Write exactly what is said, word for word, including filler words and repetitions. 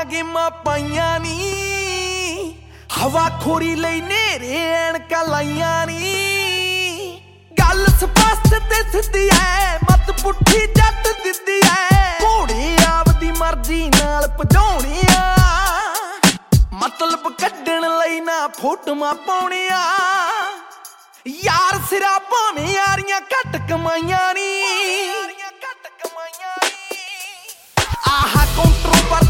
ਵਾਲੀਆਂ ਗੇਮਾਂ ਪਾਈਆਂ ਨੀ, ਹਵਾ ਖੋਰੀ ਲਈ ਨੇਰੇ ਐਨਕਾਂ ਲਾਈਆਂ ਨੀ। ਗੱਲ ਸਪਸ਼ਟ ਤੇ ਸਿੱਧੀ ਐ, ਮਤ ਪੁੱਠੀ ਜੱਟ ਦਿੱਤੀ ਐ। ਘੋੜੇ ਆਪਦੀ ਮਰਜ਼ੀ ਨਾਲ ਭਜਾਉਣਿਆ, ਮਤਲਬ ਕੱਢਣ ਲਈ ਨਾ ਫੋਟੋਆਂ ਪਾਉਣੀਆਂ। ਯਾਰ ਸਿਰਾ ਭਾਵੇਂ ਯਾਰੀਆਂ ਘੱਟ ਕਮਾਈਆਂ ਨੀ।